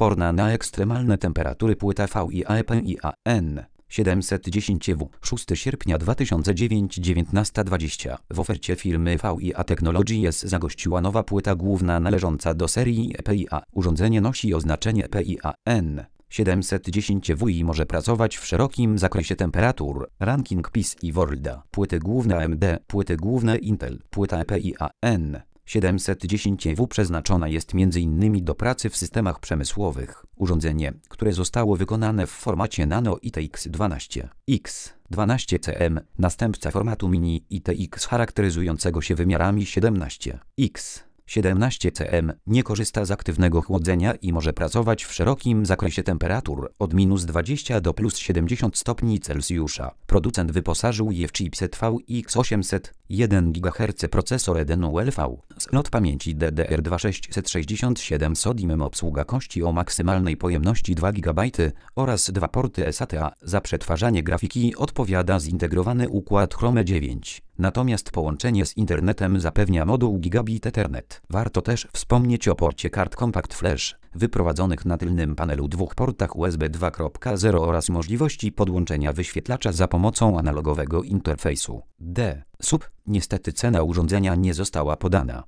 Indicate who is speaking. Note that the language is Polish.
Speaker 1: odporna na ekstremalne temperatury płyta VIA-EPIA-N 710W 6 sierpnia 2009 19:20. W ofercie firmy VIA Technologies zagościła nowa płyta główna należąca do serii EPIA. Urządzenie nosi oznaczenie EPIA-N 710W i może pracować w szerokim zakresie temperatur. Ranking PC Worlda. Płyty główne AMD, płyty główne Intel. Płyta EPIA-N 710W przeznaczona jest m.in. do pracy w systemach przemysłowych. Urządzenie, które zostało wykonane w formacie Nano ITX12 X12CM, następca formatu Mini ITX charakteryzującego się wymiarami 17 X. 17CM nie korzysta z aktywnego chłodzenia i może pracować w szerokim zakresie temperatur od -20 do +70 stopni Celsjusza. Producent wyposażył je w chipset VX800, 1 GHz procesor Adreno LV, slot pamięci DDR2 667 SODIMM, obsługa kości o maksymalnej pojemności 2 GB oraz 2 porty SATA. Za przetwarzanie grafiki odpowiada zintegrowany układ Chrome 9. Natomiast połączenie z internetem zapewnia moduł Gigabit Ethernet. Warto też wspomnieć o porcie kart Compact Flash, wyprowadzonych na tylnym panelu, dwóch portach USB 2.0 oraz możliwości podłączenia wyświetlacza za pomocą analogowego interfejsu. Niestety cena urządzenia nie została podana.